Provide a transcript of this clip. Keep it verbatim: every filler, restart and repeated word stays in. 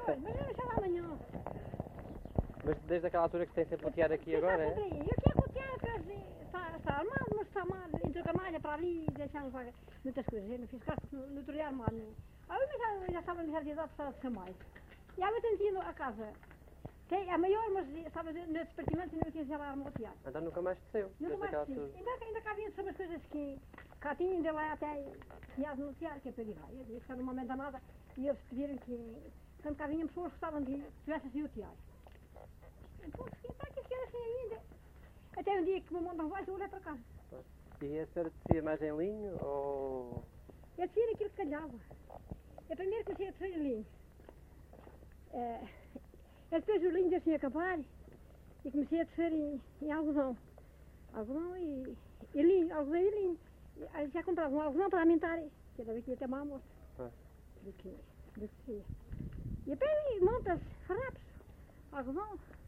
Pois, mas eu deixava amanhã. Mas desde aquela altura que tem sempre o tear aqui agora, é? Eu tinha que o tear, está, está armado, mas está mal, entre a canalha para ali, deixamos muitas coisas. Eu não fiz caso no, no tear mal. Ah, eu já, já estava na idade para ser mais. E há muito tempo a casa. Tem, é maior, mas estava no departamento e não tinha já lá armado o tear. Então nunca mais desceu, Nunca desde aquela mais altura. ainda, ainda cá vinha sobre as coisas que cá tinha, ainda lá até tinha no tear, que é para ir lá. Eu disse que era uma momento nada e eles pediram que, quando cá vinham pessoas gostavam de tivesse assim o tear. Então, está aqui que era assim ainda. Até um dia que me mandam baixo, eu olhei para cá. E a senhora descia mais em linho ou... Eu descia aquilo que calhava. Eu primeiro comecei a descer em linho. É, eu depois o linho deixei acabar e comecei a descer em, em algodão. Algodão e, e linho, algodão e linho. E, aí já comprava um algodão para aumentar, que era daqui até má moça. Ah. Do que, do que ia. E depois montas, farrapos, algodão.